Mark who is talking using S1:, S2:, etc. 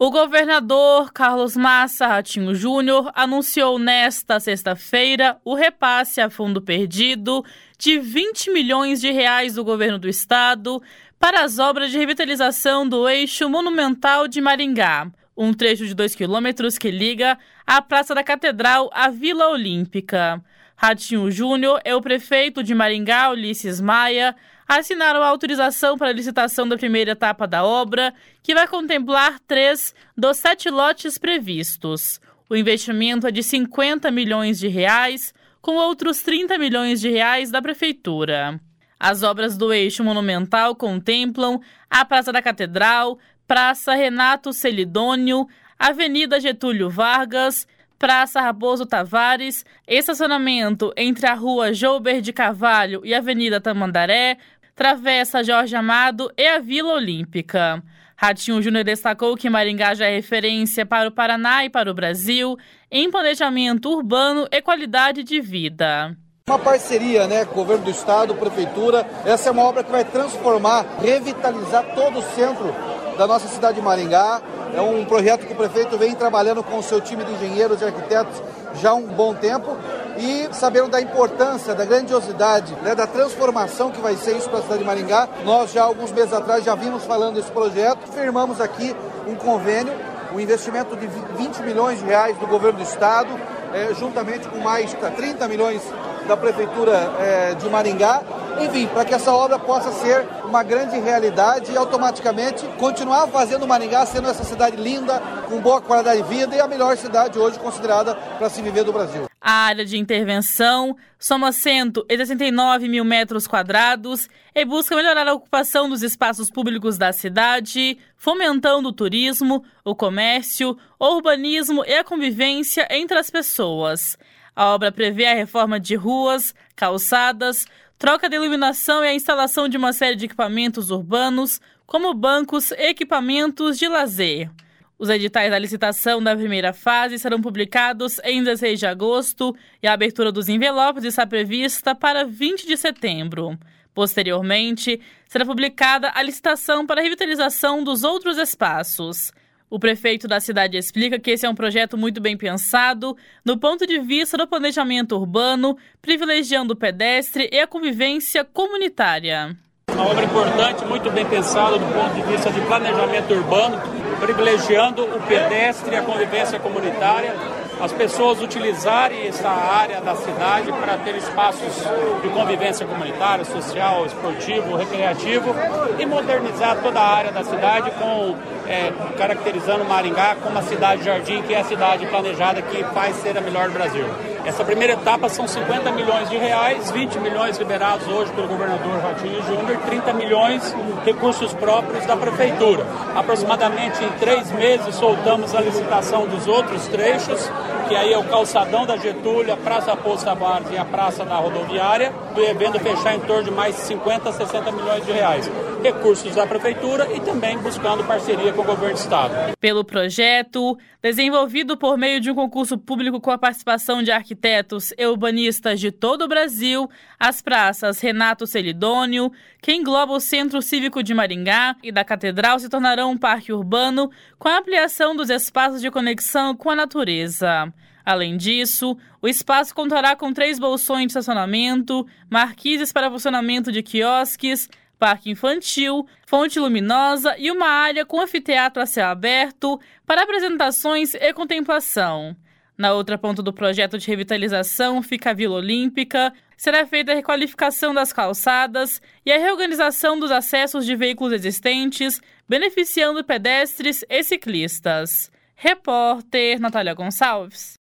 S1: O governador Carlos Massa Ratinho Júnior anunciou nesta sexta-feira o repasse a fundo perdido de R$20 milhões do governo do estado para as obras de revitalização do eixo monumental de Maringá, um trecho de 2 quilômetros que liga a Praça da Catedral à Vila Olímpica. Ratinho Júnior e o prefeito de Maringá, Ulisses Maia, assinaram a autorização para a licitação da primeira etapa da obra, que vai contemplar 3 dos 7 lotes previstos. O investimento é de R$50 milhões, com outros R$30 milhões da prefeitura. As obras do eixo monumental contemplam a Praça da Catedral, Praça Renato Celidônio, Avenida Getúlio Vargas, Praça Raposo Tavares, estacionamento entre a Rua Joubert de Carvalho e a Avenida Tamandaré, Travessa Jorge Amado e a Vila Olímpica. Ratinho Júnior destacou que Maringá já é referência para o Paraná e para o Brasil em planejamento urbano e qualidade de vida.
S2: Uma parceria, com o governo do estado, prefeitura. Essa é uma obra que vai transformar, revitalizar todo o centro da nossa cidade de Maringá. É um projeto que o prefeito vem trabalhando com o seu time de engenheiros e arquitetos já há um bom tempo e sabendo da importância, da grandiosidade, da transformação que vai ser isso para a cidade de Maringá. Nós já alguns meses atrás já vimos falando desse projeto, firmamos aqui um convênio, um investimento de R$20 milhões do governo do estado, juntamente com mais 30 milhões da prefeitura de Maringá, enfim, para que essa obra possa ser uma grande realidade e automaticamente continuar fazendo Maringá sendo essa cidade linda, com boa qualidade de vida e a melhor cidade hoje considerada para se viver do Brasil.
S1: A área de intervenção soma 169 mil metros quadrados e busca melhorar a ocupação dos espaços públicos da cidade, fomentando o turismo, o comércio, o urbanismo e a convivência entre as pessoas. A obra prevê a reforma de ruas, calçadas, troca de iluminação e a instalação de uma série de equipamentos urbanos, como bancos e equipamentos de lazer. Os editais da licitação da primeira fase serão publicados em 16 de agosto e a abertura dos envelopes está prevista para 20 de setembro. Posteriormente, será publicada a licitação para a revitalização dos outros espaços. O prefeito da cidade explica que esse é um projeto muito bem pensado no ponto de vista do planejamento urbano, privilegiando o pedestre e a convivência comunitária.
S3: Uma obra importante, muito bem pensada do ponto de vista de planejamento urbano, privilegiando o pedestre e a convivência comunitária, as pessoas utilizarem essa área da cidade para ter espaços de convivência comunitária, social, esportivo, recreativo e modernizar toda a área da cidade caracterizando Maringá como a cidade jardim, que é a cidade planejada que faz ser a melhor do Brasil. Essa primeira etapa são R$50 milhões, 20 milhões liberados hoje pelo governador Ratinho Júnior, 30 milhões recursos próprios da prefeitura. Aproximadamente em 3 meses soltamos a licitação dos outros trechos, que aí é o calçadão da Getúlio, a Praça Raposo Tavares e a Praça da Rodoviária, devendo fechar em torno de mais 50 a 60 milhões de reais. Recursos da prefeitura e também buscando parceria com o governo do estado.
S1: Pelo projeto, desenvolvido por meio de um concurso público com a participação de arquitetos e urbanistas de todo o Brasil, as praças Renato Celidônio, que engloba o Centro Cívico de Maringá e da Catedral, se tornarão um parque urbano com a ampliação dos espaços de conexão com a natureza. Além disso, o espaço contará com 3 bolsões de estacionamento, marquises para funcionamento de quiosques, parque infantil, fonte luminosa e uma área com anfiteatro a céu aberto para apresentações e contemplação. Na outra ponta do projeto de revitalização fica a Vila Olímpica. Será feita a requalificação das calçadas e a reorganização dos acessos de veículos existentes, beneficiando pedestres e ciclistas. Repórter Natália Gonçalves.